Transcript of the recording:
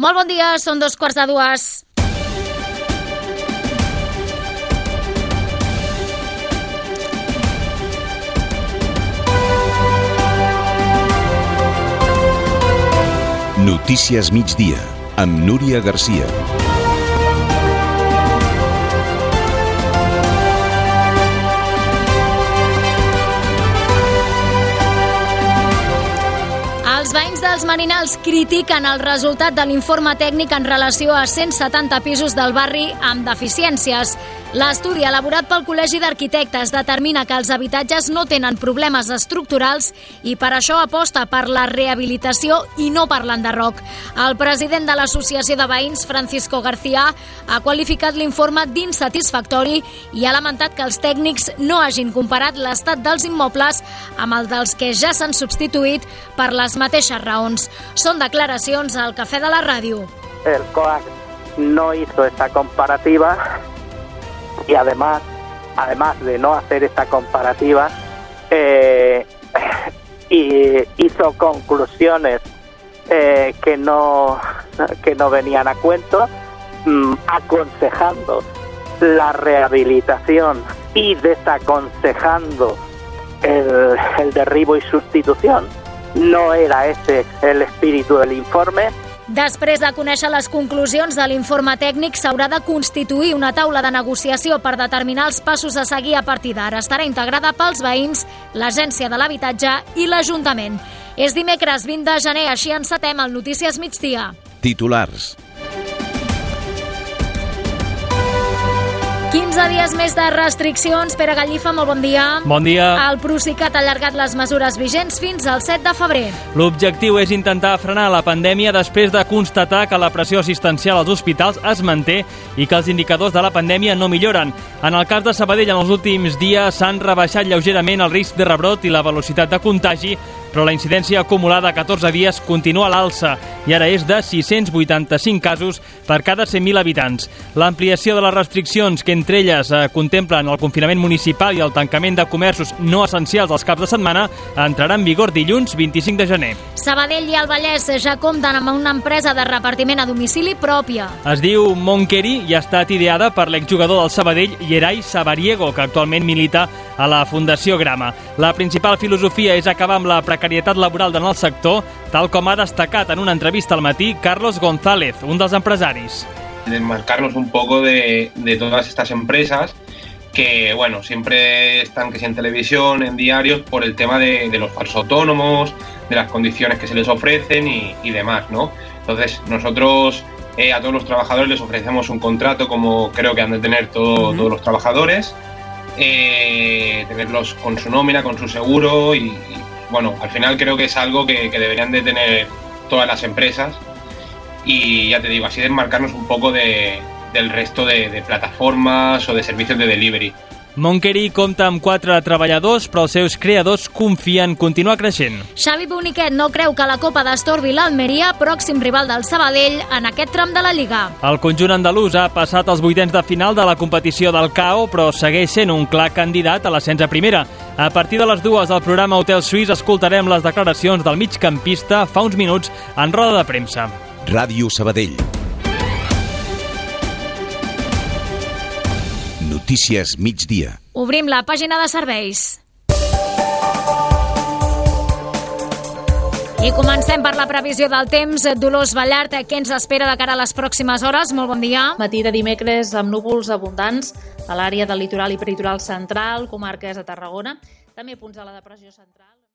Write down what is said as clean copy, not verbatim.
Molt bon dia, són 2:15. Notícies migdia, amb Núria Garcia. Els veïns dels Merinals critiquen el resultat de l'informe tècnic en relació a 170 pisos del barri amb deficiències. L'estudi elaborat pel Col·legi d'Arquitectes determina que els habitatges no tenen problemes estructurals i per això aposta per la rehabilitació i no per l'enderroc. El president de l'Associació de Veïns, Francisco García, ha qualificat l'informe d'insatisfactori i ha lamentat que els tècnics no hagin comparat l'estat dels immobles amb el dels que ja s'han substituït per les mateixes raons. Són declaracions al Cafè de la Ràdio. El COAC no hizo esta comparativa y además de no hacer esta comparativa, hizo conclusiones que no venían a cuento, aconsejando la rehabilitación y desaconsejando el derribo y sustitución. No era ese el espíritu del informe. Després de conèixer les conclusions de l'informe tècnic, s'haurà de constituir una taula de negociació per determinar els passos a seguir a partir d'ara. Estarà integrada pels veïns, l'Agència de l'Habitatge i l'Ajuntament. És dimecres 20 de gener, així encetem el Notícies Migdia. Titulars. 15 dies més de restriccions. Pere Gallifa, molt bon dia. Bon dia. El Procicat ha allargat les mesures vigents fins al 7 de febrer. L'objectiu és intentar frenar la pandèmia després de constatar que la pressió assistencial als hospitals es manté i que els indicadors de la pandèmia no milloren. En el cas de Sabadell, en els últims dies s'han rebaixat lleugerament el risc de rebrot i la velocitat de contagi, però la incidència acumulada a 14 dies continua a l'alça i ara és de 685 casos per cada 100.000 habitants. L'ampliació de les restriccions, que entre elles contemplen el confinament municipal i el tancament de comerços no essencials als caps de setmana, entrarà en vigor dilluns 25 de gener. Sabadell i el Vallès ja compten amb una empresa de repartiment a domicili pròpia. Es diu Monqueri i ha estat ideada per l'exjugador del Sabadell, Yeray Sabariego, que actualment milita a la Fundació Grama. La principal filosofia és acabar amb la precarietat laboral en el sector, tal com ha destacat en una entrevista al matí Carlos González, un dels empresaris. Desmarcarnos un poco de todas estas empresas que, bueno, siempre están que si en televisión, en diarios, por el tema de los falsos autónomos, de las condiciones que se les ofrecen y demás, ¿no? Entonces, nosotros a todos los trabajadores les ofrecemos un contrato, como creo que han de tener todos los trabajadores, tenerlos con su nómina, con su seguro y bueno, al final creo que es algo que deberían de tener todas las empresas y ya te digo, así desmarcarnos un poco del resto de plataformas o de servicios de delivery. Monqueri compta amb 4 treballadors, però els seus creadors confien continuar creixent. Xavi Boniquet no creu que la Copa destorbi l'Almeria, pròxim rival del Sabadell, en aquest tram de la Lliga. El conjunt andalús ha passat els vuitens de final de la competició del CAO, però segueix sent un clar candidat a l'ascens a primera. A partir de les 2 del programa Hotel Suís escoltarem les declaracions del migcampista fa uns minuts en roda de premsa. Ràdio Sabadell. Notícies migdia. Obrim la pàgina de serveis. I comencem per la previsió del temps. Dolors Ballart, què ens espera de cara a les pròximes hores? Molt bon dia. Matí de dimecres amb núvols abundants a l'àrea del litoral i peritoral central, comarques de Tarragona. També punts de la depressió central.